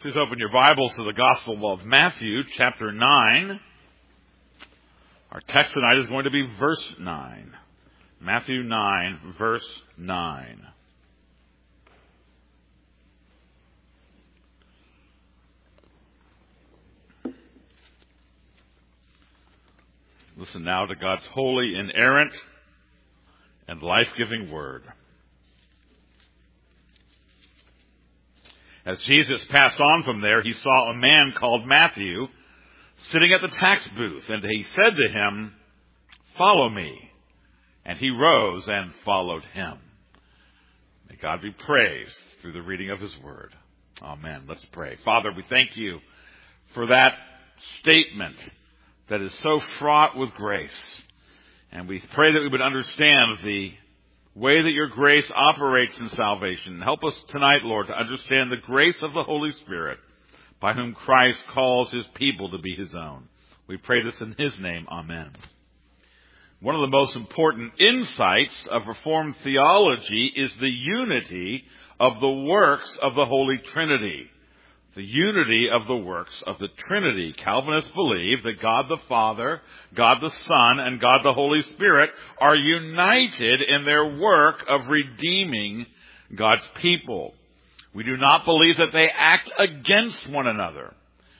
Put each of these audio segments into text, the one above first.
Please open your Bibles to the Gospel of Matthew, chapter 9. Our text tonight is going to be verse 9. Matthew 9, verse 9. Listen now to God's holy, inerrant, and life-giving word. As Jesus passed on from there, he saw a man called Matthew sitting at the tax booth, and he said to him, "Follow me." And he rose and followed him. May God be praised through the reading of his word. Amen. Let's pray. Father, we thank you for that statement that is so fraught with grace. And we pray that we would understand the way that your grace operates in salvation. Help us tonight, Lord, to understand the grace of the Holy Spirit by whom Christ calls his people to be his own. We pray this in his name. Amen. One of the most important insights of Reformed theology is the unity of the works of the Holy Trinity. The unity of the works of the Trinity. Calvinists believe that God the Father, God the Son, and God the Holy Spirit are united in their work of redeeming God's people. We do not believe that they act against one another.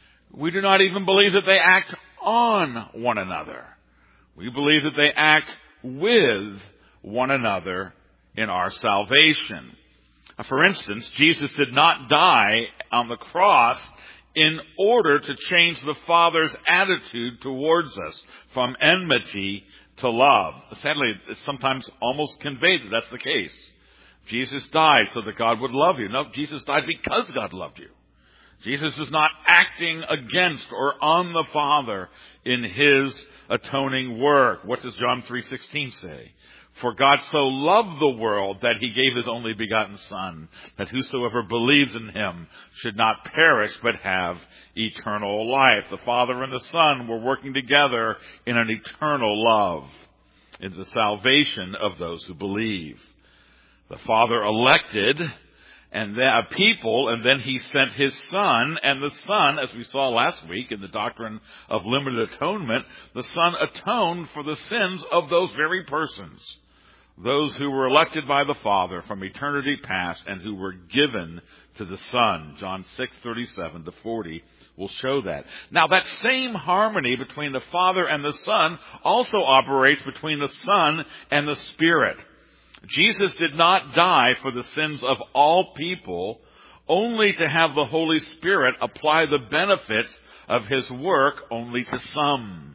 We do not even believe that they act on one another. We believe that they act with one another in our salvation. For instance, Jesus did not die on the cross in order to change the Father's attitude towards us from enmity to love. Sadly, it's sometimes almost conveyed that that's the case. Jesus died so that God would love you. No, Jesus died because God loved you. Jesus is not acting against or on the Father in his atoning work. What does John 3:16 say? For God so loved the world that he gave his only begotten Son, that whosoever believes in him should not perish but have eternal life. The Father and the Son were working together in an eternal love, in the salvation of those who believe. The Father elected and then a people, and then he sent his Son, and the Son, as we saw last week in the doctrine of limited atonement, the Son atoned for the sins of those very persons, those who were elected by the Father from eternity past and who were given to the Son. John 6:37 to 40 will show that. Now, that same harmony between the Father and the Son also operates between the Son and the Spirit. Jesus did not die for the sins of all people, only to have the Holy Spirit apply the benefits of his work only to some.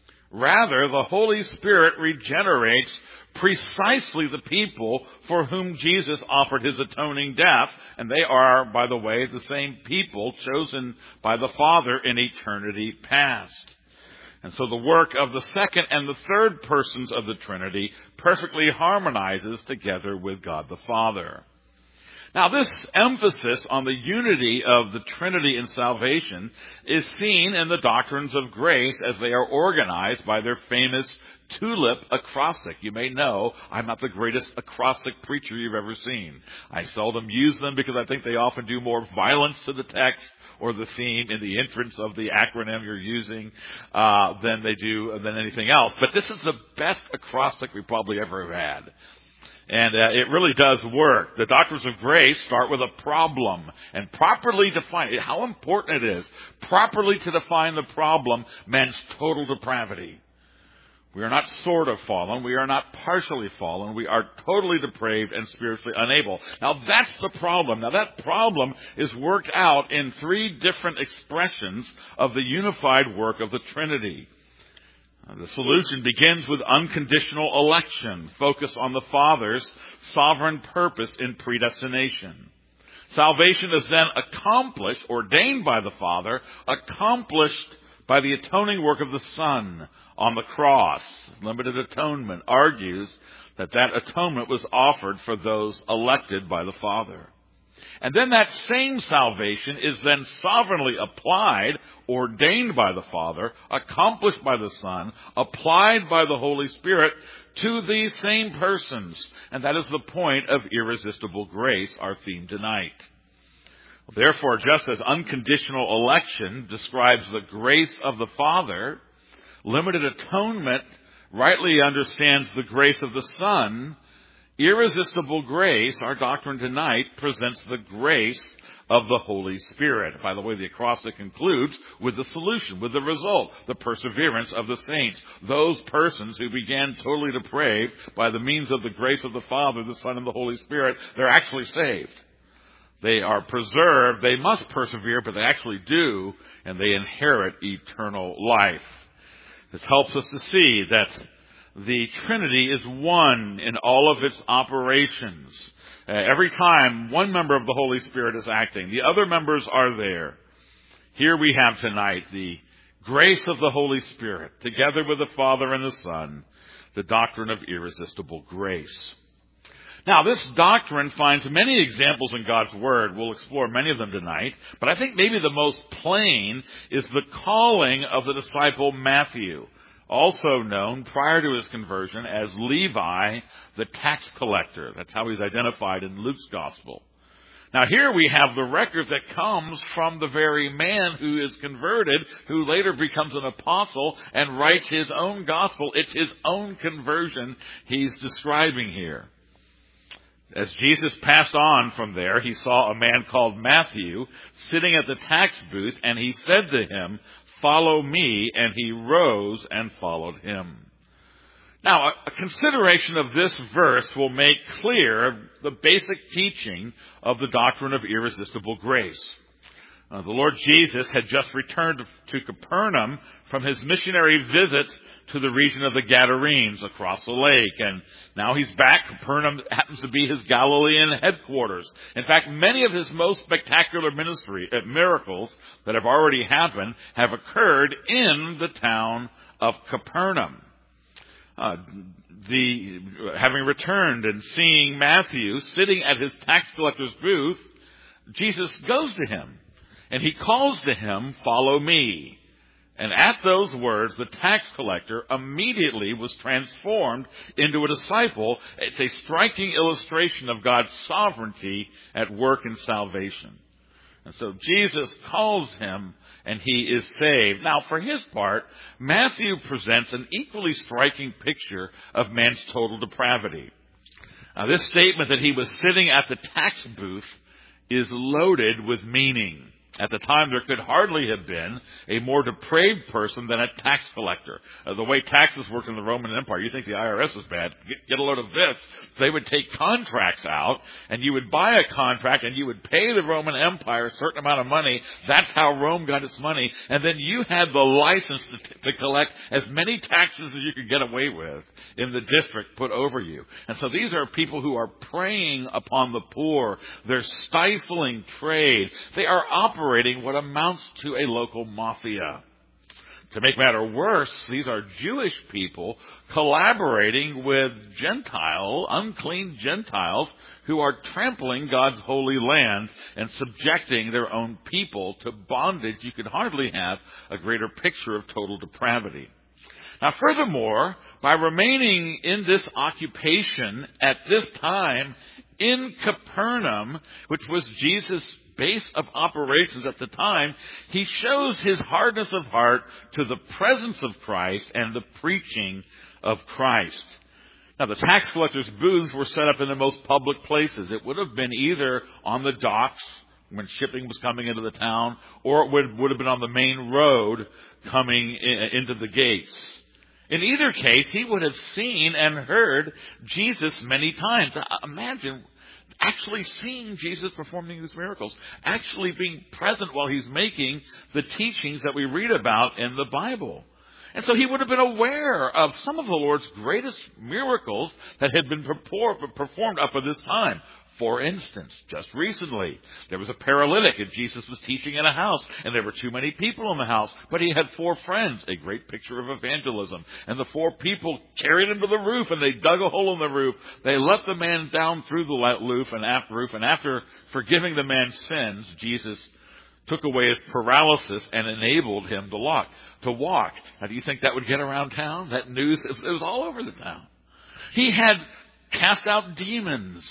Rather, the Holy Spirit regenerates precisely the people for whom Jesus offered his atoning death, and they are, by the way, the same people chosen by the Father in eternity past. And so the work of the second and the third persons of the Trinity perfectly harmonizes together with God the Father. Now, this emphasis on the unity of the Trinity in salvation is seen in the doctrines of grace as they are organized by their famous tulip acrostic. You may know I'm not the greatest acrostic preacher you've ever seen. I seldom use them because I think they often do more violence to the text or the theme in the entrance of the acronym you're using than anything else. But this is the best acrostic we probably ever have had. And it really does work. The doctrines of grace start with a problem and properly define it. How important it is properly to define the problem, man's total depravity. We are not sort of fallen. We are not partially fallen. We are totally depraved and spiritually unable. Now, that's the problem. Now, that problem is worked out in three different expressions of the unified work of the Trinity. The solution begins with unconditional election, focused on the Father's sovereign purpose in predestination. Salvation is then accomplished, ordained by the Father, accomplished by the atoning work of the Son on the cross. Limited atonement argues that atonement was offered for those elected by the Father. And then that same salvation is then sovereignly applied, ordained by the Father, accomplished by the Son, applied by the Holy Spirit to these same persons. And that is the point of irresistible grace, our theme tonight. Therefore, just as unconditional election describes the grace of the Father, limited atonement rightly understands the grace of the Son. Irresistible grace, our doctrine tonight, presents the grace of the Holy Spirit. By the way, the acrostic concludes with the solution, with the result, the perseverance of the saints. Those persons who began totally depraved by the means of the grace of the Father, the Son, and the Holy Spirit, they're actually saved. They are preserved. They must persevere, but they actually do, and they inherit eternal life. This helps us to see that the Trinity is one in all of its operations. Every time one member of the Holy Spirit is acting, the other members are there. Here we have tonight the grace of the Holy Spirit, together with the Father and the Son, the doctrine of irresistible grace. Now, this doctrine finds many examples in God's Word. We'll explore many of them tonight. But I think maybe the most plain is the calling of the disciple Matthew, also known prior to his conversion as Levi, the tax collector. That's how he's identified in Luke's Gospel. Now, here we have the record that comes from the very man who is converted, who later becomes an apostle and writes his own gospel. It's his own conversion he's describing here. As Jesus passed on from there, he saw a man called Matthew sitting at the tax booth, and he said to him, "Follow me," and he rose and followed him. Now, a consideration of this verse will make clear the basic teaching of the doctrine of irresistible grace. The Lord Jesus had just returned to Capernaum from his missionary visit to the region of the Gadarenes across the lake. And now he's back. Capernaum happens to be his Galilean headquarters. In fact, many of his most spectacular miracles that have already happened have occurred in the town of Capernaum. Having returned and seeing Matthew sitting at his tax collector's booth, Jesus goes to him. And he calls to him, "Follow me." And at those words, the tax collector immediately was transformed into a disciple. It's a striking illustration of God's sovereignty at work in salvation. And so Jesus calls him, and he is saved. Now, for his part, Matthew presents an equally striking picture of man's total depravity. Now, this statement that he was sitting at the tax booth is loaded with meaning. At the time, there could hardly have been a more depraved person than a tax collector. The way taxes worked in the Roman Empire, you think the IRS was bad. Get a load of this. They would take contracts out, and you would buy a contract, and you would pay the Roman Empire a certain amount of money. That's how Rome got its money. And then you had the license to collect as many taxes as you could get away with in the district put over you. And so these are people who are preying upon the poor. They're stifling trade. They are operating what amounts to a local mafia. To make matters worse, these are Jewish people collaborating with unclean Gentiles who are trampling God's holy land and subjecting their own people to bondage. You could hardly have a greater picture of total depravity. Now, furthermore, by remaining in this occupation at this time in Capernaum, which was Jesus' base of operations at the time, he shows his hardness of heart to the presence of Christ and the preaching of Christ. Now, the tax collectors' booths were set up in the most public places. It would have been either on the docks when shipping was coming into the town, or it would have been on the main road coming into the gates. In either case, he would have seen and heard Jesus many times. Imagine actually seeing Jesus performing these miracles, actually being present while he's making the teachings that we read about in the Bible. And so he would have been aware of some of the Lord's greatest miracles that had been performed up to this time. For instance, just recently, there was a paralytic and Jesus was teaching in a house, and there were too many people in the house, but he had 4 friends, a great picture of evangelism. And the 4 people carried him to the roof, and they dug a hole in the roof. They let the man down through the roof, and after forgiving the man's sins, Jesus took away his paralysis and enabled him to walk. Now, do you think that would get around town? That news, it was all over the town. He had cast out demons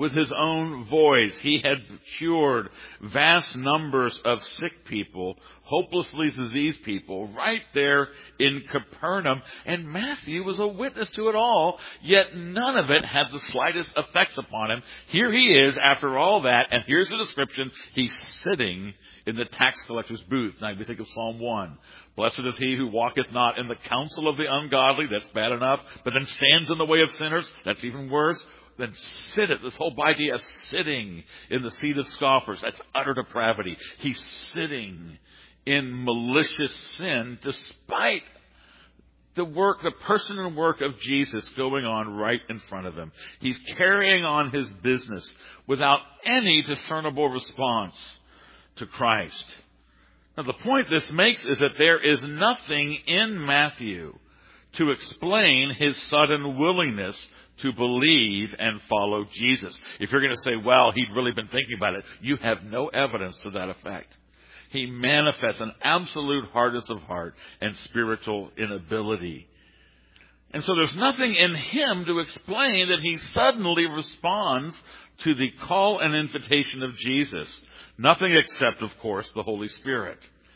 with his own voice. He had cured vast numbers of sick people, hopelessly diseased people, right there in Capernaum. And Matthew was a witness to it all, yet none of it had the slightest effects upon him. Here he is after all that, and here's the description. He's sitting in the tax collector's booth. Now we think of Psalm 1. Blessed is he who walketh not in the counsel of the ungodly. That's bad enough. But then stands in the way of sinners. That's even worse. Then sitteth. This whole idea of sitting in the seat of scoffers. That's utter depravity. He's sitting in malicious sin despite the person and work of Jesus going on right in front of him. He's carrying on his business without any discernible response to Christ. Now the point this makes is that there is nothing in Matthew to explain his sudden willingness to believe and follow Jesus. If you're going to say, well, he'd really been thinking about it, you have no evidence to that effect. He manifests an absolute hardness of heart and spiritual inability. And so there's nothing in him to explain that he suddenly responds to the call and invitation of Jesus. Nothing except, of course, the Holy Spirit,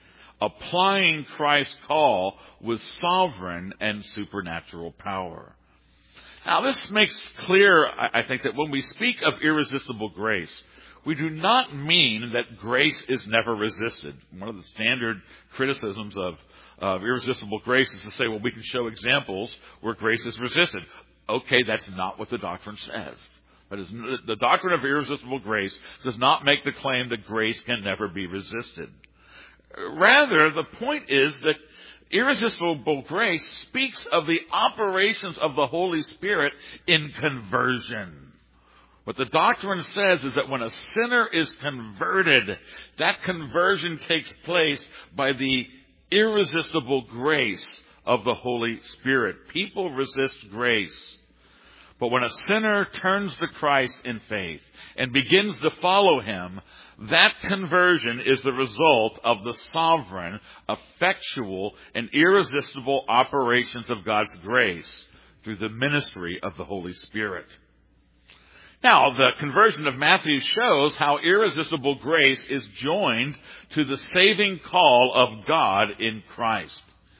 applying Christ's call with sovereign and supernatural power. Now, this makes clear, I think, that when we speak of irresistible grace, we do not mean that grace is never resisted. One of the standard criticisms of irresistible grace is to say, well, we can show examples where grace is resisted. Okay, that's not what the doctrine says. That is, the doctrine of irresistible grace does not make the claim that grace can never be resisted. Rather, the point is that irresistible grace speaks of the operations of the Holy Spirit in conversion. What the doctrine says is that when a sinner is converted, that conversion takes place by the irresistible grace of the Holy Spirit. People resist grace. But when a sinner turns to Christ in faith and begins to follow him, that conversion is the result of the sovereign, effectual, and irresistible operations of God's grace through the ministry of the Holy Spirit. Now, the conversion of Matthew shows how irresistible grace is joined to the saving call of God in Christ.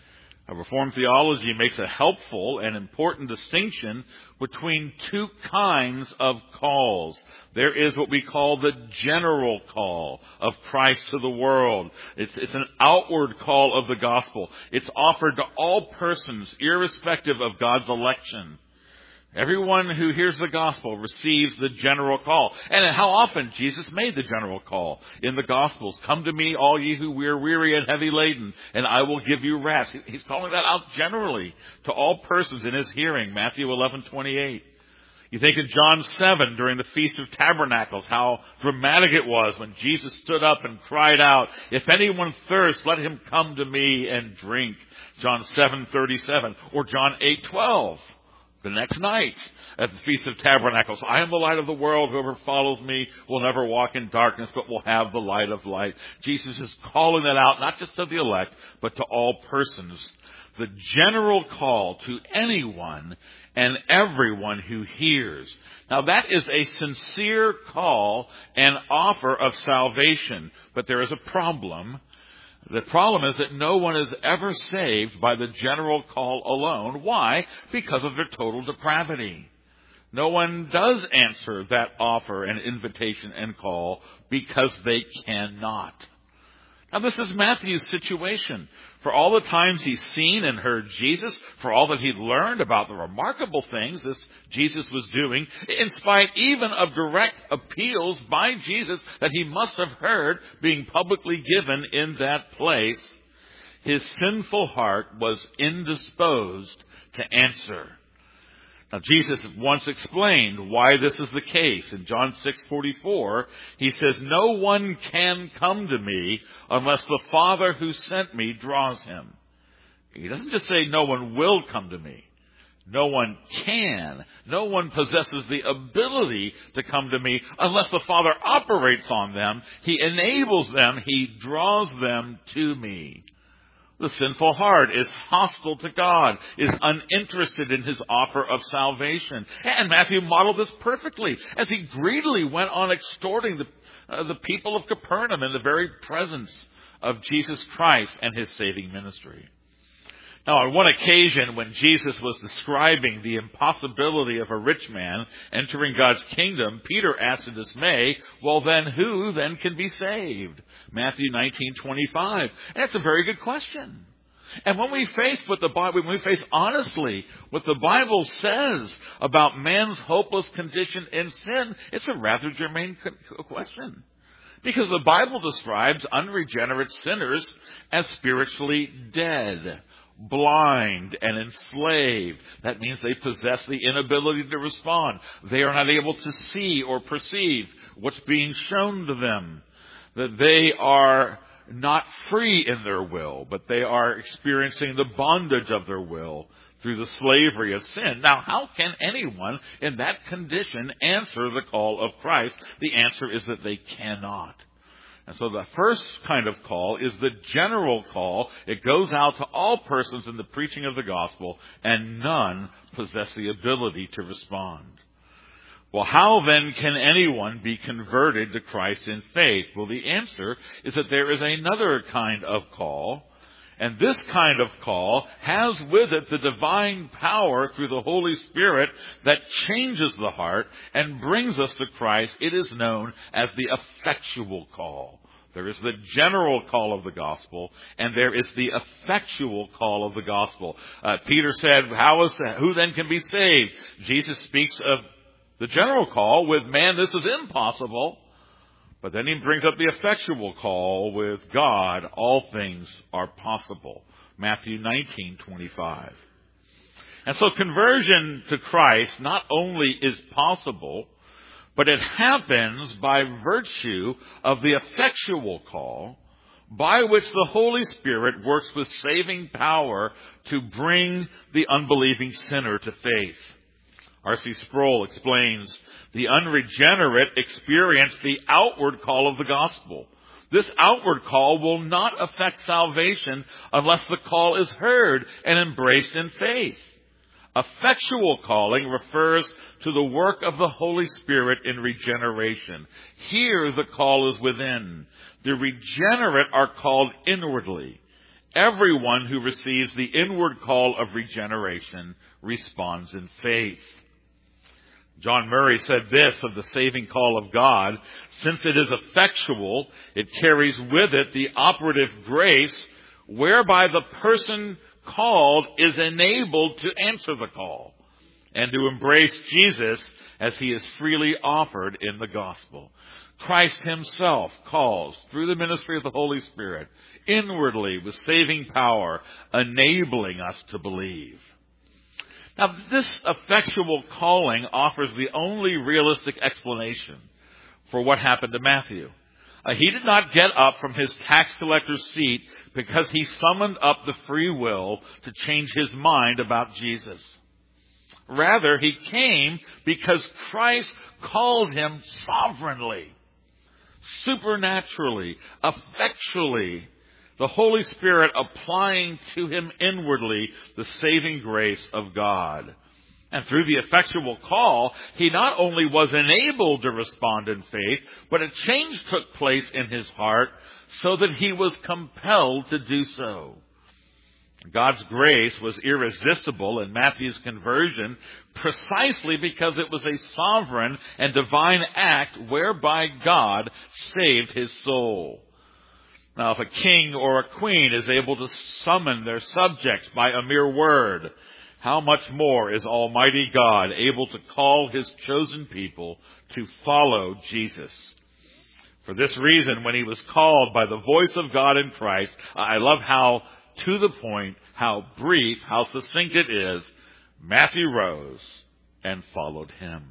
A Reformed theology makes a helpful and important distinction between two kinds of calls. There is what we call the general call of Christ to the world. It's an outward call of the gospel. It's offered to all persons, irrespective of God's election. Everyone who hears the gospel receives the general call. And how often Jesus made the general call in the Gospels. Come to me, all ye who are weary and heavy laden, and I will give you rest. He's calling that out generally to all persons in his hearing. Matthew 11:28. You think of John 7 during the Feast of Tabernacles, how dramatic it was when Jesus stood up and cried out, if anyone thirsts, let him come to me and drink. John 7:37. Or John 8:12. The next night at the Feast of Tabernacles, I am the light of the world. Whoever follows me will never walk in darkness, but will have the light of light. Jesus is calling that out, not just to the elect, but to all persons. The general call to anyone and everyone who hears. Now that is a sincere call and offer of salvation, but there is a problem. The problem is that no one is ever saved by the general call alone. Why? Because of their total depravity. No one does answer that offer and invitation and call because they cannot. Now this is Matthew's situation. For all the times he's seen and heard Jesus, for all that he'd learned about the remarkable things this Jesus was doing, in spite even of direct appeals by Jesus that he must have heard being publicly given in that place, his sinful heart was indisposed to answer. Now, Jesus once explained why this is the case. In John 6:44, he says, no one can come to me unless the Father who sent me draws him. He doesn't just say no one will come to me. No one can. No one possesses the ability to come to me unless the Father operates on them. He enables them. He draws them to me. The sinful heart is hostile to God, is uninterested in his offer of salvation. And Matthew modeled this perfectly as he greedily went on extorting the people of Capernaum in the very presence of Jesus Christ and his saving ministry. Now, on one occasion when Jesus was describing the impossibility of a rich man entering God's kingdom, Peter asked in dismay, well then, who then can be saved? Matthew 19:25. And that's a very good question. And when we face honestly what the Bible says about man's hopeless condition in sin, it's a rather germane question. Because the Bible describes unregenerate sinners as spiritually dead, blind and enslaved. That means they possess the inability to respond. They are not able to see or perceive what's being shown to them. That they are not free in their will, but they are experiencing the bondage of their will through the slavery of sin. Now, how can anyone in that condition answer the call of Christ? The answer is that they cannot. And so the first kind of call is the general call. It goes out to all persons in the preaching of the gospel, and none possess the ability to respond. Well, how then can anyone be converted to Christ in faith? Well, the answer is that there is another kind of call. And this kind of call has with it the divine power through the Holy Spirit that changes the heart and brings us to Christ. It is known as the effectual call. There is the general call of the gospel, and there is the effectual call of the gospel. Peter said, who then can be saved? Jesus speaks of the general call with, man, this is impossible. But then he brings up the effectual call with God, all things are possible. Matthew 19:25. And so conversion to Christ not only is possible, but it happens by virtue of the effectual call by which the Holy Spirit works with saving power to bring the unbelieving sinner to faith. R.C. Sproul explains, the unregenerate experience the outward call of the gospel. This outward call will not affect salvation unless the call is heard and embraced in faith. Effectual calling refers to the work of the Holy Spirit in regeneration. Here the call is within. The regenerate are called inwardly. Everyone who receives the inward call of regeneration responds in faith. John Murray said this of the saving call of God, since it is effectual, it carries with it the operative grace whereby the person called is enabled to answer the call and to embrace Jesus as he is freely offered in the gospel. Christ himself calls through the ministry of the Holy Spirit inwardly with saving power, enabling us to believe. Now, this effectual calling offers the only realistic explanation for what happened to Matthew. He did not get up from his tax collector's seat because he summoned up the free will to change his mind about Jesus. Rather, he came because Christ called him sovereignly, supernaturally, effectually, the Holy Spirit applying to him inwardly the saving grace of God. And through the effectual call, he not only was enabled to respond in faith, but a change took place in his heart so that he was compelled to do so. God's grace was irresistible in Matthew's conversion precisely because it was a sovereign and divine act whereby God saved his soul. Now, if a king or a queen is able to summon their subjects by a mere word, how much more is Almighty God able to call his chosen people to follow Jesus? For this reason, when he was called by the voice of God in Christ, I love how to the point, how brief, how succinct it is, Matthew rose and followed him.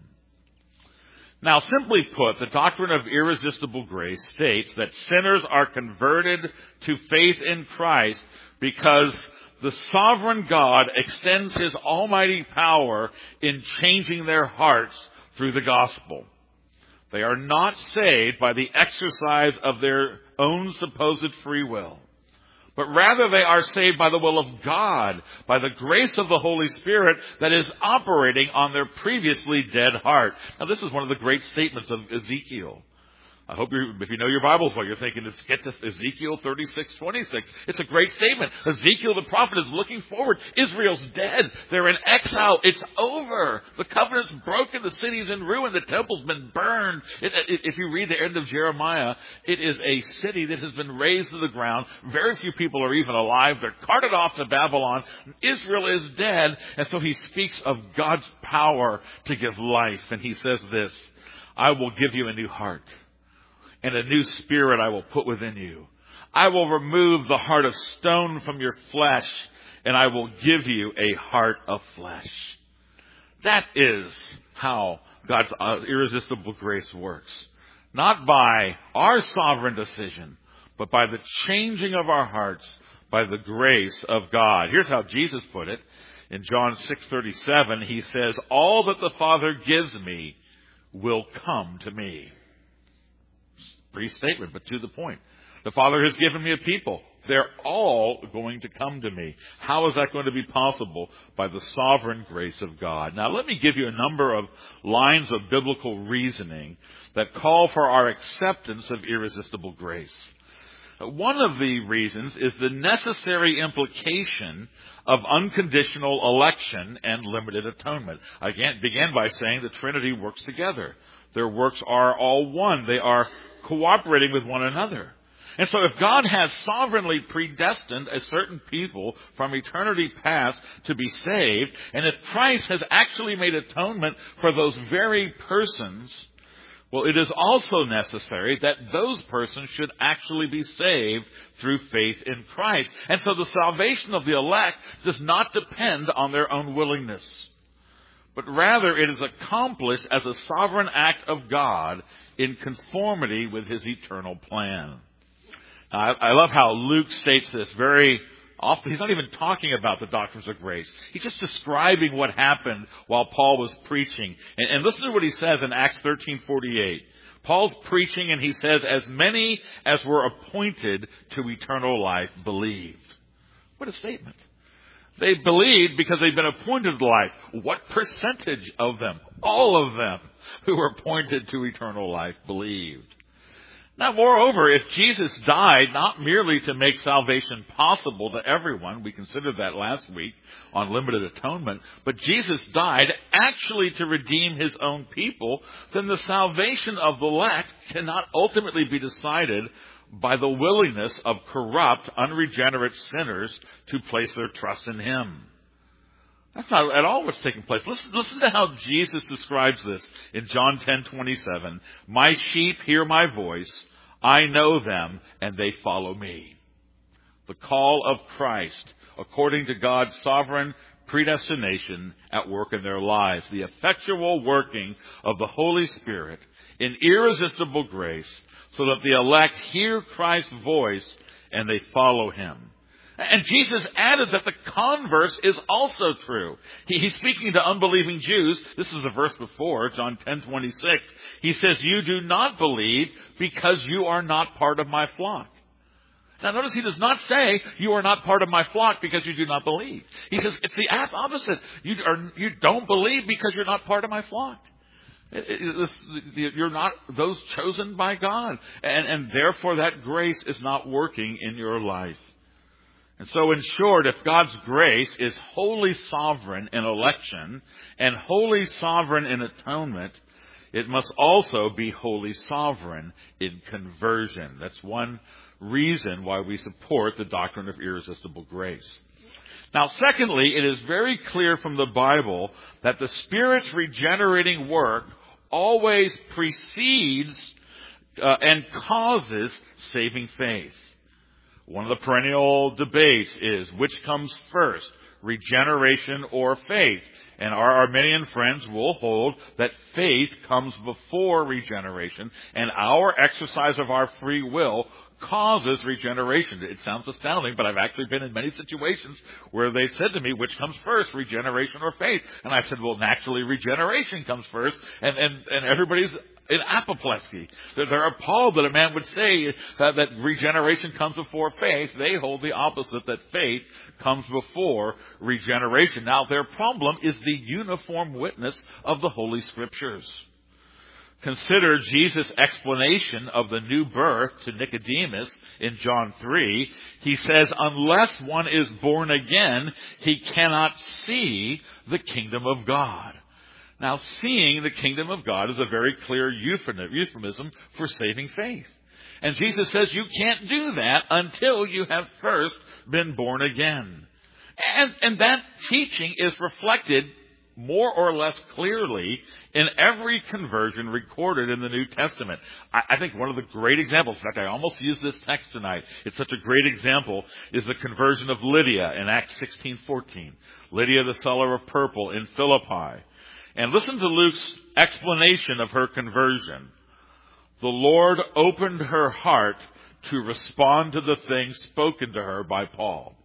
Now, simply put, the doctrine of irresistible grace states that sinners are converted to faith in Christ because the sovereign God extends his almighty power in changing their hearts through the gospel. They are not saved by the exercise of their own supposed free will, but rather they are saved by the will of God, by the grace of the Holy Spirit that is operating on their previously dead heart. Now, this is one of the great statements of Ezekiel. I hope if you know your Bibles well, you're thinking, let's get to Ezekiel 36:26. It's a great statement. Ezekiel the prophet is looking forward. Israel's dead. They're in exile. It's over. The covenant's broken. The city's in ruin. The temple's been burned. If you read the end of Jeremiah, it is a city that has been razed to the ground. Very few people are even alive. They're carted off to Babylon. Israel is dead. And so he speaks of God's power to give life. And he says this, I will give you a new heart. And a new spirit I will put within you. I will remove the heart of stone from your flesh, and I will give you a heart of flesh. That is how God's irresistible grace works. Not by our sovereign decision, but by the changing of our hearts, by the grace of God. Here's how Jesus put it. In John 6:37, he says, all that the Father gives me will come to me. Brief statement, but to the point. The Father has given me a people. They're all going to come to me. How is that going to be possible? By the sovereign grace of God. Now, let me give you a number of lines of biblical reasoning that call for our acceptance of irresistible grace. One of the reasons is the necessary implication of unconditional election and limited atonement. I began by saying the Trinity works together. Their works are all one. They are cooperating with one another. And so if God has sovereignly predestined a certain people from eternity past to be saved, and if Christ has actually made atonement for those very persons, well, it is also necessary that those persons should actually be saved through faith in Christ. And so the salvation of the elect does not depend on their own willingness, but rather it is accomplished as a sovereign act of God in conformity with his eternal plan. Now, I love how Luke states this very often. He's not even talking about the doctrines of grace. He's just describing what happened while Paul was preaching. And listen to what he says in Acts 13:48. Paul's preaching and he says, as many as were appointed to eternal life believed. What a statement. They believed because they've been appointed to life. What percentage of them? All of them who were appointed to eternal life believed. Now, moreover, if Jesus died not merely to make salvation possible to everyone, we considered that last week on limited atonement, but Jesus died actually to redeem his own people, then the salvation of the elect cannot ultimately be decided by the willingness of corrupt, unregenerate sinners to place their trust in him. That's not at all what's taking place. Listen to how Jesus describes this in John 10:27. My sheep hear my voice. I know them, and they follow me. The call of Christ, according to God's sovereign predestination at work in their lives. The effectual working of the Holy Spirit in irresistible grace, so that the elect hear Christ's voice and they follow him. And Jesus added that the converse is also true. He's speaking to unbelieving Jews. This is the verse before, John 10:26. He says, you do not believe because you are not part of my flock. Now notice he does not say you are not part of my flock because you do not believe. He says it's the opposite. You don't believe because you're not part of my flock. You're not those chosen by God. And therefore that grace is not working in your life. And so in short, if God's grace is wholly sovereign in election and wholly sovereign in atonement, it must also be wholly sovereign in conversion. That's one reason why we support the doctrine of irresistible grace. Now, secondly, it is very clear from the Bible that the Spirit's regenerating work always precedes and causes saving faith. One of the perennial debates is which comes first, regeneration or faith? And our Arminian friends will hold that faith comes before regeneration, and our exercise of our free will causes regeneration. It sounds astounding, but I've actually been in many situations where they said to me, which comes first, regeneration or faith? And I said, well, naturally regeneration comes first. And everybody's in apoplexy. They're appalled that a man would say that regeneration comes before faith. They hold the opposite, that faith comes before regeneration. Now, their problem is the uniform witness of the Holy Scriptures. Consider Jesus' explanation of the new birth to Nicodemus in John 3. He says, unless one is born again, he cannot see the kingdom of God. Now, seeing the kingdom of God is a very clear euphemism for saving faith. And Jesus says you can't do that until you have first been born again. And that teaching is reflected more or less clearly in every conversion recorded in the New Testament. I think one of the great examples, in fact, I almost used this text tonight. It's such a great example, is the conversion of Lydia in Acts 16:14. Lydia, the seller of purple in Philippi. And listen to Luke's explanation of her conversion. The Lord opened her heart to respond to the things spoken to her by Paul.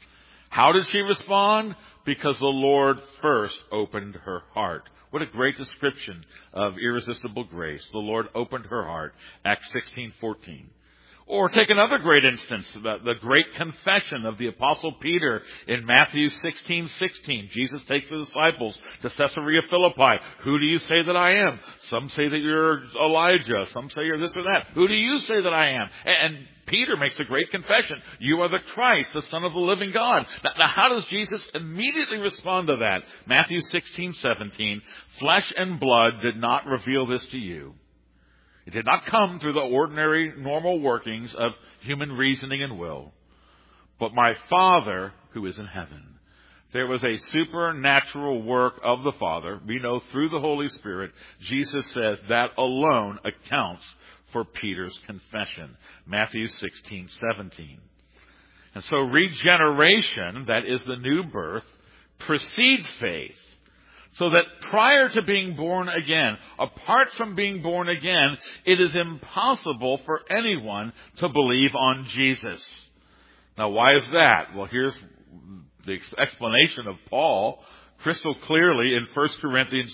How did she respond? Because the Lord first opened her heart. What a great description of irresistible grace. The Lord opened her heart. Acts 16:14. Or take another great instance, the great confession of the Apostle Peter in Matthew 16:16. Jesus takes the disciples to Caesarea Philippi. Who do you say that I am? Some say that you're Elijah. Some say you're this or that. Who do you say that I am? And Peter makes a great confession. You are the Christ, the Son of the living God. Now how does Jesus immediately respond to that? Matthew 16:17. Flesh and blood did not reveal this to you. It did not come through the ordinary, normal workings of human reasoning and will, but my Father who is in heaven. There was a supernatural work of the Father. We know through the Holy Spirit. Jesus says that alone accounts for Peter's confession. Matthew 16:17. And so regeneration, that is the new birth, precedes faith. So that prior to being born again, apart from being born again, it is impossible for anyone to believe on Jesus. Now, why is that? Well, here's the explanation of Paul crystal clearly in 1 Corinthians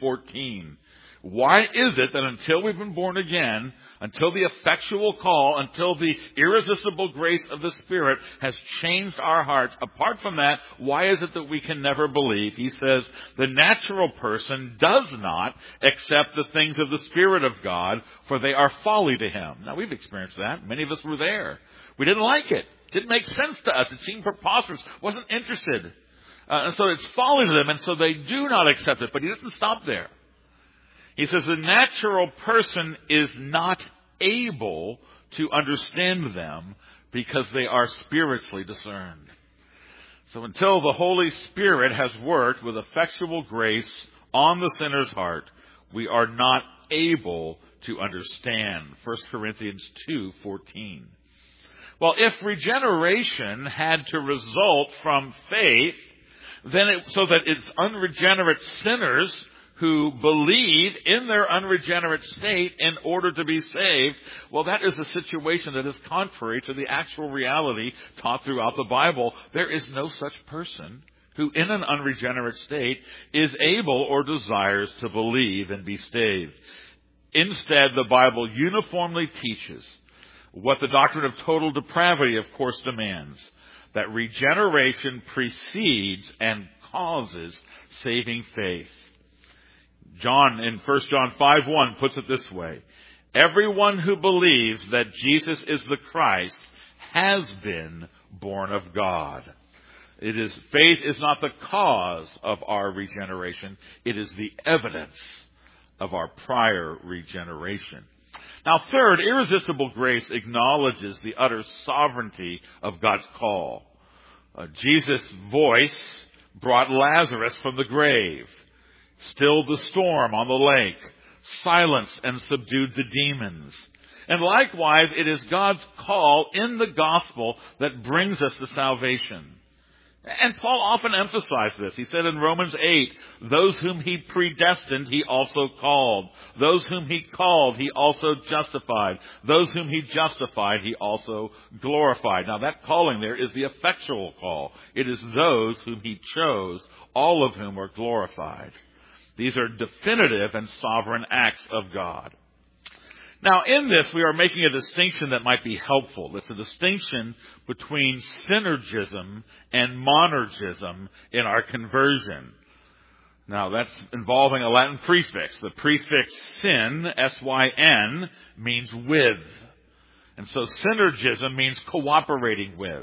2:14. Why is it that until we've been born again, until the effectual call, until the irresistible grace of the Spirit has changed our hearts, apart from that, why is it that we can never believe? He says, the natural person does not accept the things of the Spirit of God, for they are folly to him. Now, we've experienced that. Many of us were there. We didn't like it. It didn't make sense to us. It seemed preposterous. Wasn't interested. And so it's folly to them, and so they do not accept it. But he doesn't stop there. He says the natural person is not able to understand them because they are spiritually discerned. So until the Holy Spirit has worked with effectual grace on the sinner's heart, we are not able to understand. 1 Corinthians 2:14. Well, if regeneration had to result from faith, then so that it's unregenerate sinners who believe in their unregenerate state in order to be saved, well, that is a situation that is contrary to the actual reality taught throughout the Bible. There is no such person who in an unregenerate state is able or desires to believe and be saved. Instead, the Bible uniformly teaches what the doctrine of total depravity, of course, demands, that regeneration precedes and causes saving faith. John, in 1 John 5:1, puts it this way. Everyone who believes that Jesus is the Christ has been born of God. Faith is not the cause of our regeneration. It is the evidence of our prior regeneration. Now, third, irresistible grace acknowledges the utter sovereignty of God's call. Jesus' voice brought Lazarus from the grave, stilled the storm on the lake, silenced and subdued the demons. And likewise, it is God's call in the gospel that brings us to salvation. And Paul often emphasized this. He said in Romans 8, those whom he predestined, he also called. Those whom he called, he also justified. Those whom he justified, he also glorified. Now that calling there is the effectual call. It is those whom he chose, all of whom are glorified. These are definitive and sovereign acts of God. Now, in this, we are making a distinction that might be helpful. It's a distinction between synergism and monergism in our conversion. Now, that's involving a Latin prefix. The prefix syn, S-Y-N, means with. And so synergism means cooperating with.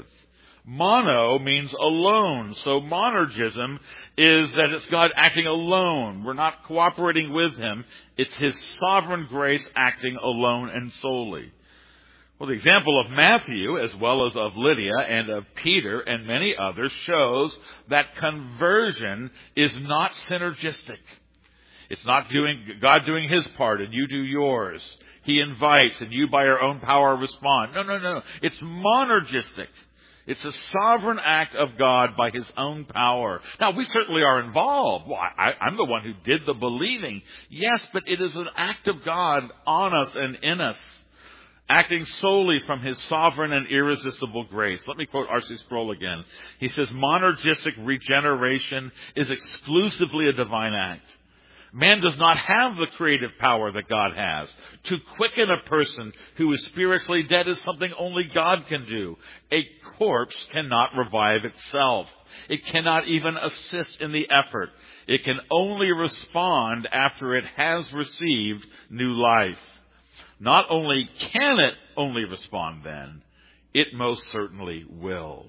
Mono means alone. So monergism is that it's God acting alone. We're not cooperating with Him. It's His sovereign grace acting alone and solely. Well, the example of Matthew, as well as of Lydia and of Peter and many others, shows that conversion is not synergistic. It's not God doing His part and you do yours. He invites and you by your own power respond. No. It's monergistic. It's a sovereign act of God by His own power. Now, we certainly are involved. Well, I'm the one who did the believing. Yes, but it is an act of God on us and in us, acting solely from His sovereign and irresistible grace. Let me quote R.C. Sproul again. He says, monergistic regeneration is exclusively a divine act. Man does not have the creative power that God has. To quicken a person who is spiritually dead is something only God can do. A corpse cannot revive itself. It cannot even assist in the effort. It can only respond after it has received new life. Not only can it only respond then, it most certainly will.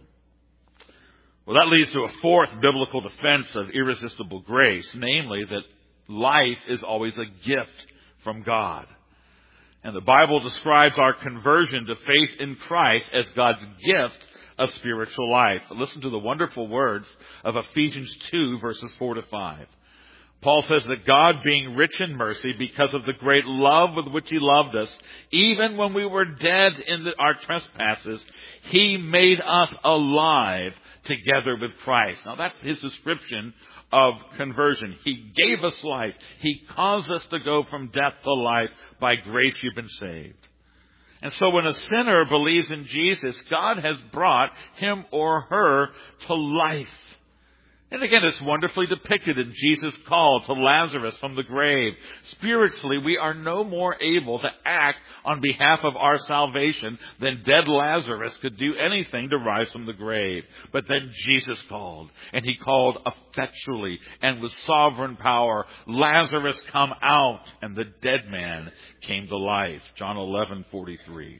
Well, that leads to a fourth biblical defense of irresistible grace, namely that life is always a gift from God. And the Bible describes our conversion to faith in Christ as God's gift of spiritual life. Listen to the wonderful words of Ephesians 2, verses 4-5. Paul says that God, being rich in mercy, because of the great love with which He loved us, even when we were dead in our trespasses, He made us alive together with Christ. Now that's His description of conversion. He gave us life. He caused us to go from death to life. By grace you've been saved. And so when a sinner believes in Jesus, God has brought him or her to life. And again, it's wonderfully depicted in Jesus' call to Lazarus from the grave. Spiritually, we are no more able to act on behalf of our salvation than dead Lazarus could do anything to rise from the grave. But then Jesus called, and He called effectually and with sovereign power. Lazarus, come out, and the dead man came to life. John 11:43.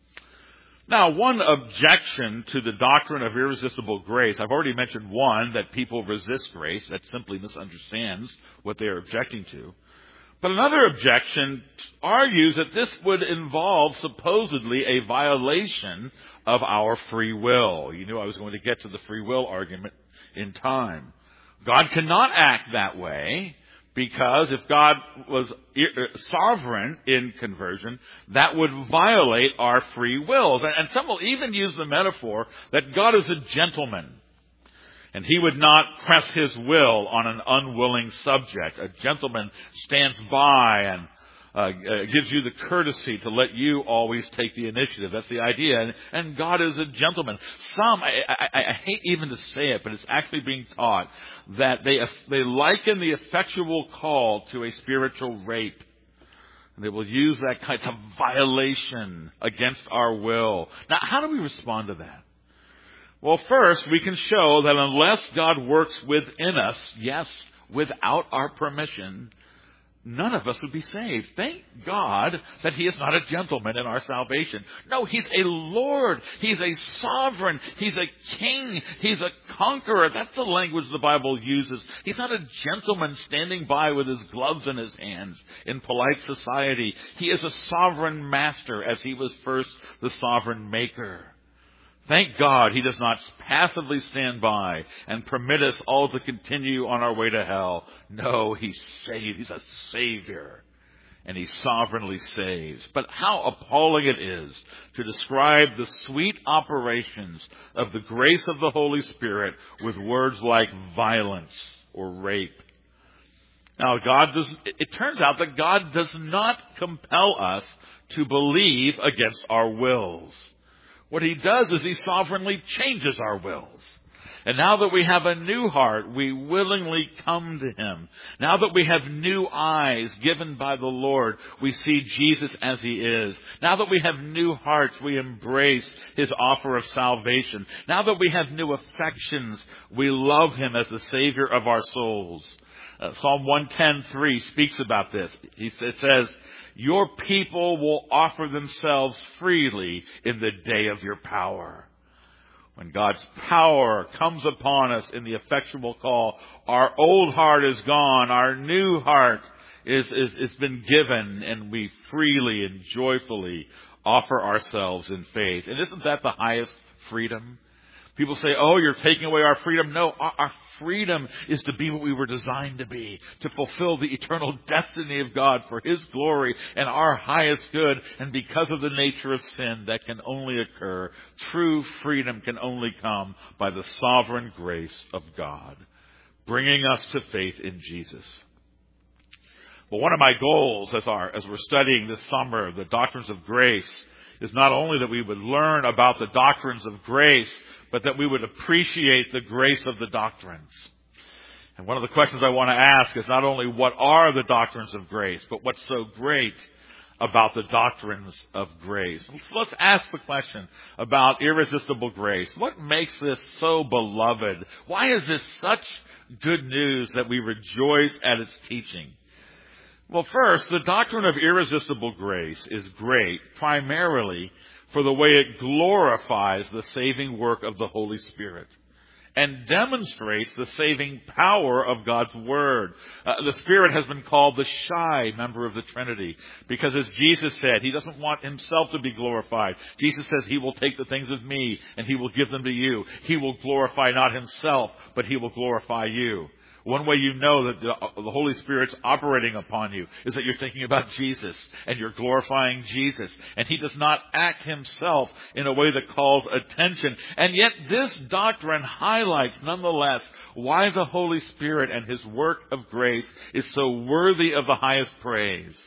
Now, one objection to the doctrine of irresistible grace, I've already mentioned one, that people resist grace. That simply misunderstands what they are objecting to. But another objection argues that this would involve supposedly a violation of our free will. You knew I was going to get to the free will argument in time. God cannot act that way, because if God was sovereign in conversion, that would violate our free wills. And some will even use the metaphor that God is a gentleman, and He would not press His will on an unwilling subject. A gentleman stands by and gives you the courtesy to let you always take the initiative. That's the idea. And God is a gentleman. Some, I hate even to say it, but it's actually being taught that they liken the effectual call to a spiritual rape. And they will use that kind of violation against our will. Now, how do we respond to that? Well, first, we can show that unless God works within us, yes, without our permission, none of us would be saved. Thank God that He is not a gentleman in our salvation. No, He's a Lord. He's a sovereign. He's a king. He's a conqueror. That's the language the Bible uses. He's not a gentleman standing by with his gloves in his hands in polite society. He is a sovereign master, as He was first the sovereign maker. Thank God He does not passively stand by and permit us all to continue on our way to hell. No, He's a Savior, and He sovereignly saves. But how appalling it is to describe the sweet operations of the grace of the Holy Spirit with words like violence or rape. Now, it turns out that God does not compel us to believe against our wills. What He does is He sovereignly changes our wills. And now that we have a new heart, we willingly come to Him. Now that we have new eyes given by the Lord, we see Jesus as He is. Now that we have new hearts, we embrace His offer of salvation. Now that we have new affections, we love Him as the Savior of our souls. Psalm 110:3 speaks about this. It says, "Your people will offer themselves freely in the day of your power." When God's power comes upon us in the effectual call, our old heart is gone, our new heart is been given, and we freely and joyfully offer ourselves in faith. And isn't that the highest freedom? People say, "Oh, you're taking away our freedom." No, our freedom is to be what we were designed to be, to fulfill the eternal destiny of God for His glory and our highest good. And because of the nature of sin, that can only occur. True freedom can only come by the sovereign grace of God, bringing us to faith in Jesus. Well, one of my goals as we're studying this summer, the doctrines of grace, is not only that we would learn about the doctrines of grace, but that we would appreciate the grace of the doctrines. And one of the questions I want to ask is not only what are the doctrines of grace, but what's so great about the doctrines of grace. Let's ask the question about irresistible grace. What makes this so beloved? Why is this such good news that we rejoice at its teaching? Well, first, the doctrine of irresistible grace is great primarily for the way it glorifies the saving work of the Holy Spirit and demonstrates the saving power of God's Word. The Spirit has been called the shy member of the Trinity because, as Jesus said, He doesn't want Himself to be glorified. Jesus says He will take the things of me and He will give them to you. He will glorify not Himself, but He will glorify you. One way you know that the Holy Spirit's operating upon you is that you're thinking about Jesus and you're glorifying Jesus. And He does not act Himself in a way that calls attention. And yet this doctrine highlights, nonetheless, why the Holy Spirit and His work of grace is so worthy of the highest praise.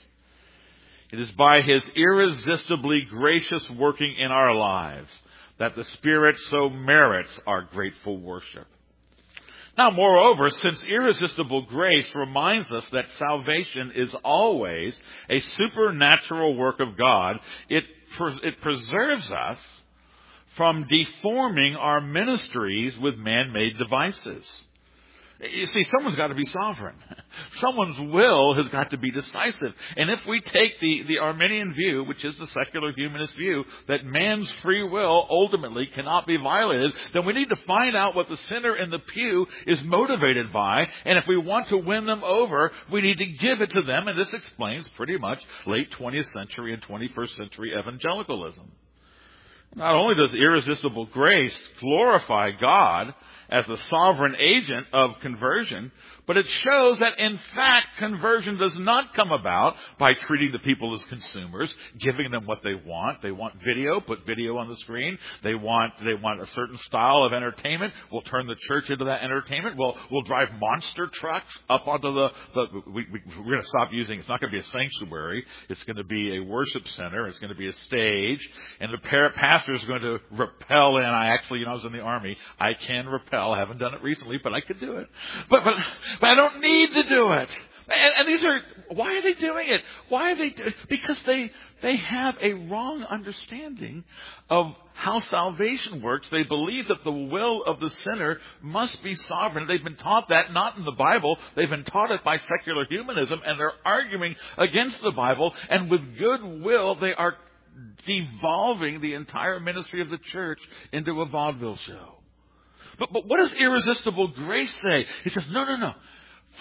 It is by His irresistibly gracious working in our lives that the Spirit so merits our grateful worship. Now, moreover, since irresistible grace reminds us that salvation is always a supernatural work of God, it preserves us from deforming our ministries with man-made devices. You see, someone's got to be sovereign. Someone's will has got to be decisive. And if we take the Arminian view, which is the secular humanist view, that man's free will ultimately cannot be violated, then we need to find out what the sinner in the pew is motivated by. And if we want to win them over, we need to give it to them. And this explains pretty much late 20th century and 21st century evangelicalism. Not only does irresistible grace glorify God as the sovereign agent of conversion, but it shows that in fact conversion does not come about by treating the people as consumers, giving them what they want. They want video, put video on the screen. They want a certain style of entertainment. We'll turn the church into that entertainment. We'll drive monster trucks up onto we're going to stop using, it's not going to be a sanctuary. It's going to be a worship center. It's going to be a stage. And the pastor is going to rappel in. I was in the Army. I can rappel. I haven't done it recently, but I could do it. But I don't need to do it. And why are they doing it? Why are they doing it? Because they have a wrong understanding of how salvation works. They believe that the will of the sinner must be sovereign. They've been taught that not in the Bible. They've been taught it by secular humanism, and they're arguing against the Bible. And with good will, they are devolving the entire ministry of the church into a vaudeville show. But what does irresistible grace say? He says, no. For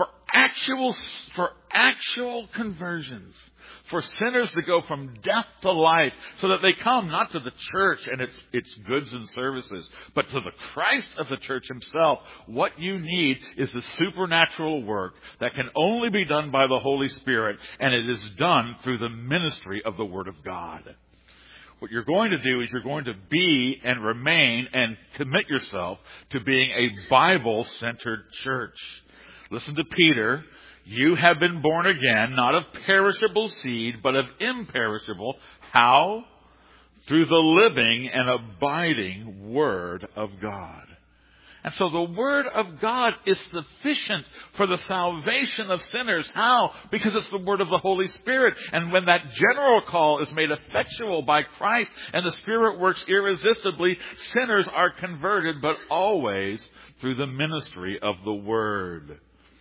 actual conversions, for sinners to go from death to life, so that they come not to the church and its goods and services, but to the Christ of the church Himself. What you need is the supernatural work that can only be done by the Holy Spirit, and it is done through the ministry of the Word of God. What you're going to do is you're going to be and remain and commit yourself to being a Bible-centered church. Listen to Peter. You have been born again, not of perishable seed, but of imperishable. How? Through the living and abiding Word of God. And so the Word of God is sufficient for the salvation of sinners. How? Because it's the Word of the Holy Spirit. And when that general call is made effectual by Christ and the Spirit works irresistibly, sinners are converted, but always through the ministry of the Word.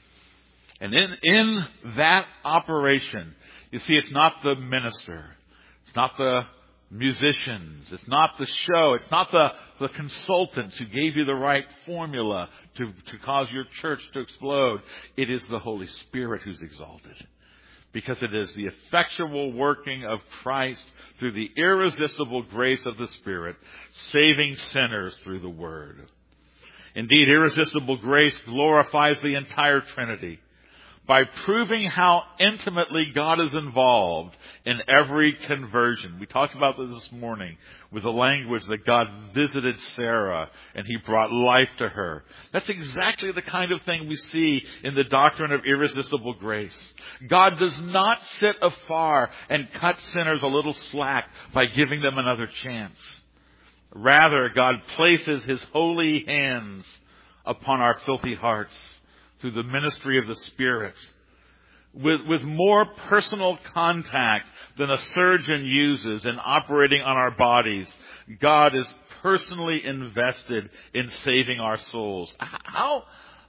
And in that operation, you see, it's not the minister. It's not the musicians. It's not the show. It's not the consultants who gave you the right formula to cause your church to explode. It is the Holy Spirit who's exalted. Because it is the effectual working of Christ through the irresistible grace of the Spirit, saving sinners through the Word. Indeed, irresistible grace glorifies the entire Trinity by proving how intimately God is involved in every conversion. We talked about this morning with the language that God visited Sarah and He brought life to her. That's exactly the kind of thing we see in the doctrine of irresistible grace. God does not sit afar and cut sinners a little slack by giving them another chance. Rather, God places His holy hands upon our filthy hearts through the ministry of the Spirit, with more personal contact than a surgeon uses in operating on our bodies. God is personally invested in saving our souls. How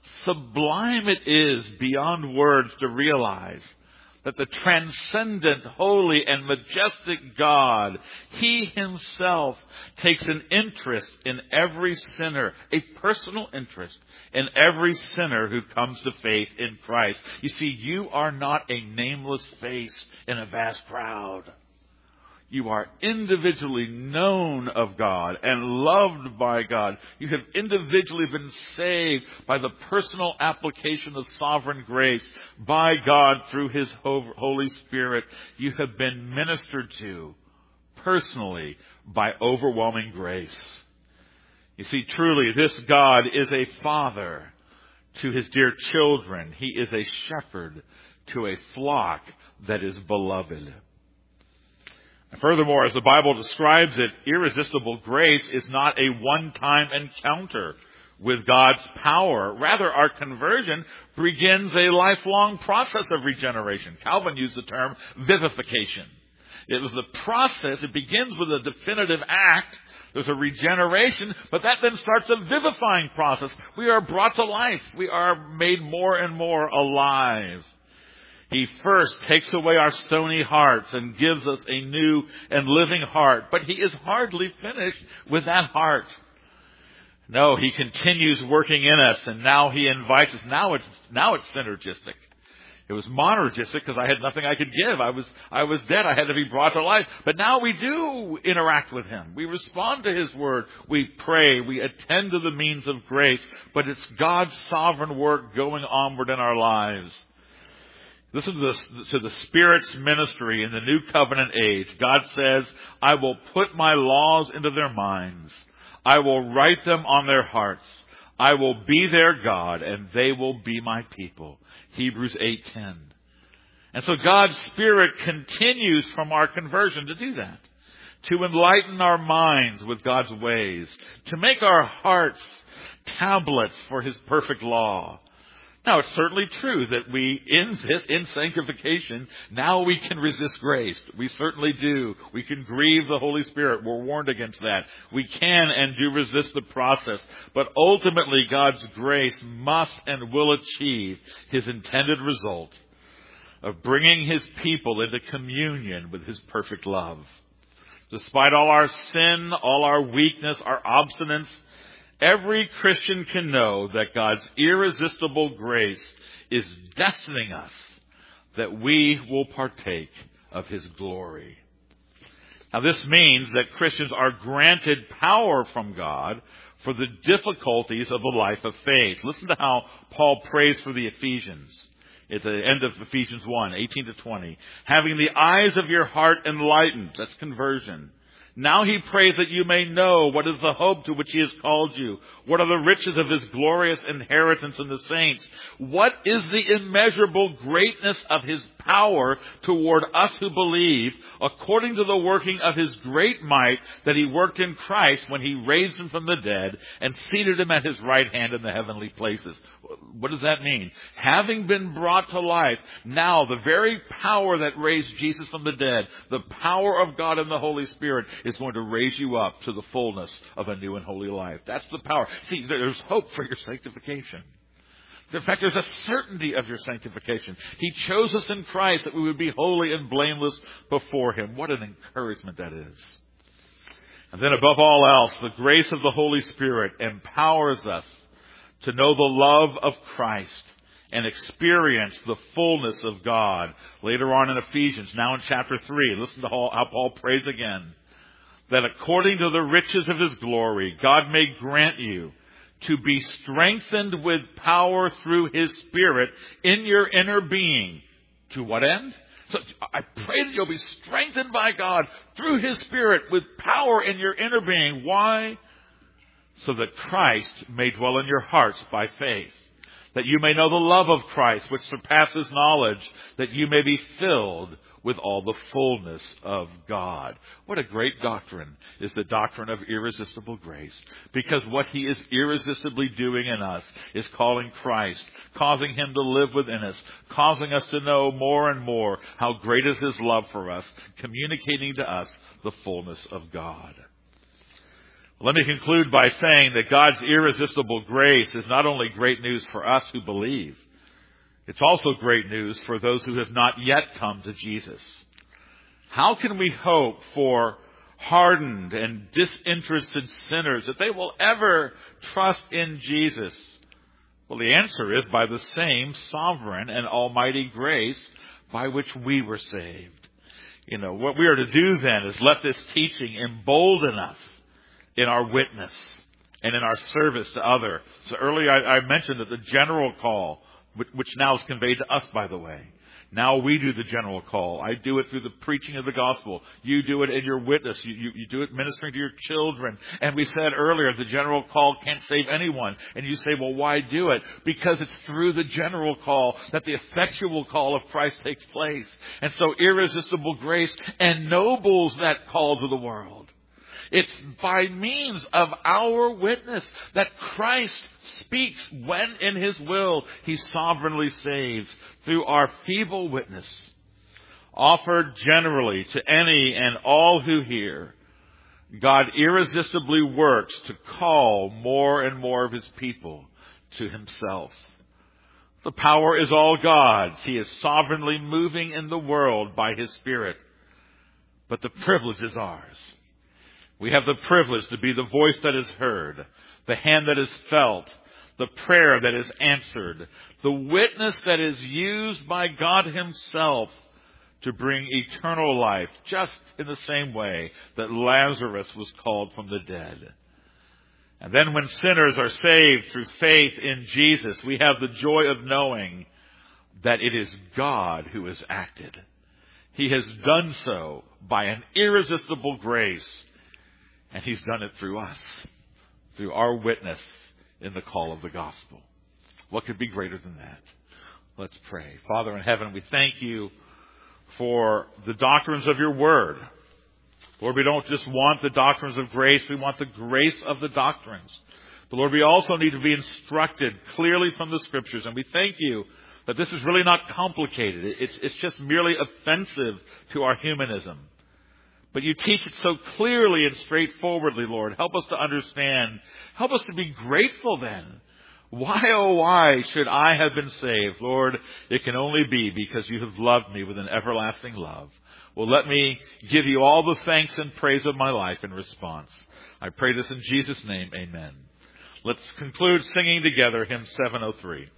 sublime it is beyond words to realize that the transcendent, holy, and majestic God, He Himself takes an interest in every sinner, a personal interest in every sinner who comes to faith in Christ. You see, you are not a nameless face in a vast crowd. You are individually known of God and loved by God. You have individually been saved by the personal application of sovereign grace by God through His Holy Spirit. You have been ministered to personally by overwhelming grace. You see, truly, this God is a father to His dear children. He is a shepherd to a flock that is beloved. Furthermore, as the Bible describes it, irresistible grace is not a one-time encounter with God's power. Rather, our conversion begins a lifelong process of regeneration. Calvin used the term vivification. It was the process. It begins with a definitive act. There's a regeneration, but that then starts a vivifying process. We are brought to life. We are made more and more alive. He first takes away our stony hearts and gives us a new and living heart. But He is hardly finished with that heart. No, He continues working in us, and now He invites us. Now it's synergistic. It was monergistic because I had nothing I could give. I was dead. I had to be brought to life. But now we do interact with Him. We respond to His Word. We pray. We attend to the means of grace. But it's God's sovereign work going onward in our lives. Listen to the Spirit's ministry in the New Covenant age. God says, I will put my laws into their minds. I will write them on their hearts. I will be their God, and they will be my people. Hebrews 8:10. And so God's Spirit continues from our conversion to do that. To enlighten our minds with God's ways. To make our hearts tablets for His perfect law. Now, it's certainly true that we, in sanctification, now we can resist grace. We certainly do. We can grieve the Holy Spirit. We're warned against that. We can and do resist the process. But ultimately, God's grace must and will achieve His intended result of bringing His people into communion with His perfect love. Despite all our sin, all our weakness, our obstinance, every Christian can know that God's irresistible grace is destining us that we will partake of His glory. Now, this means that Christians are granted power from God for the difficulties of the life of faith. Listen to how Paul prays for the Ephesians. At the end of Ephesians 1:18-20. Having the eyes of your heart enlightened. That's conversion. Now he prays that you may know what is the hope to which he has called you, what are the riches of his glorious inheritance in the saints, what is the immeasurable greatness of his power toward us who believe, according to the working of his great might that he worked in Christ when he raised him from the dead and seated him at his right hand in the heavenly places. What does that mean? Having been brought to life, now the very power that raised Jesus from the dead, the power of God and the Holy Spirit, is going to raise you up to the fullness of a new and holy life. That's the power. See, there's hope for your sanctification. In fact, there's a certainty of your sanctification. He chose us in Christ that we would be holy and blameless before him. What an encouragement that is. And then above all else, the grace of the Holy Spirit empowers us to know the love of Christ and experience the fullness of God. Later on in Ephesians, now in chapter 3, listen to how Paul prays again. That according to the riches of his glory, God may grant you to be strengthened with power through his Spirit in your inner being. To what end? So I pray that you'll be strengthened by God through his Spirit with power in your inner being. Why? So that Christ may dwell in your hearts by faith. That you may know the love of Christ, which surpasses knowledge, that you may be filled with all the fullness of God. What a great doctrine is the doctrine of irresistible grace. Because what he is irresistibly doing in us is calling Christ, causing him to live within us, causing us to know more and more how great is his love for us, communicating to us the fullness of God. Let me conclude by saying that God's irresistible grace is not only great news for us who believe, it's also great news for those who have not yet come to Jesus. How can we hope for hardened and disinterested sinners that they will ever trust in Jesus? Well, the answer is by the same sovereign and almighty grace by which we were saved. What we are to do then is let this teaching embolden us in our witness and in our service to others. So earlier I mentioned that the general call, which now is conveyed to us, by the way. Now we do the general call. I do it through the preaching of the gospel. You do it in your witness. You do it ministering to your children. And we said earlier, the general call can't save anyone. And you say, well, why do it? Because it's through the general call that the effectual call of Christ takes place. And so irresistible grace ennobles that call to the world. It's by means of our witness that Christ speaks when in his will he sovereignly saves through our feeble witness, offered generally to any and all who hear. God irresistibly works to call more and more of his people to himself. The power is all God's. He is sovereignly moving in the world by his Spirit. But the privilege is ours. We have the privilege to be the voice that is heard, the hand that is felt, the prayer that is answered, the witness that is used by God himself to bring eternal life, just in the same way that Lazarus was called from the dead. And then when sinners are saved through faith in Jesus, we have the joy of knowing that it is God who has acted. He has done so by an irresistible grace. And he's done it through us, through our witness in the call of the gospel. What could be greater than that? Let's pray. Father in heaven, we thank you for the doctrines of your word. Lord, we don't just want the doctrines of grace, we want the grace of the doctrines. But Lord, we also need to be instructed clearly from the scriptures. And we thank you that this is really not complicated. It's just merely offensive to our humanism. But you teach it so clearly and straightforwardly, Lord. Help us to understand. Help us to be grateful then. Why, oh, why should I have been saved? Lord, it can only be because you have loved me with an everlasting love. Well, let me give you all the thanks and praise of my life in response. I pray this in Jesus' name, amen. Let's conclude singing together hymn 703.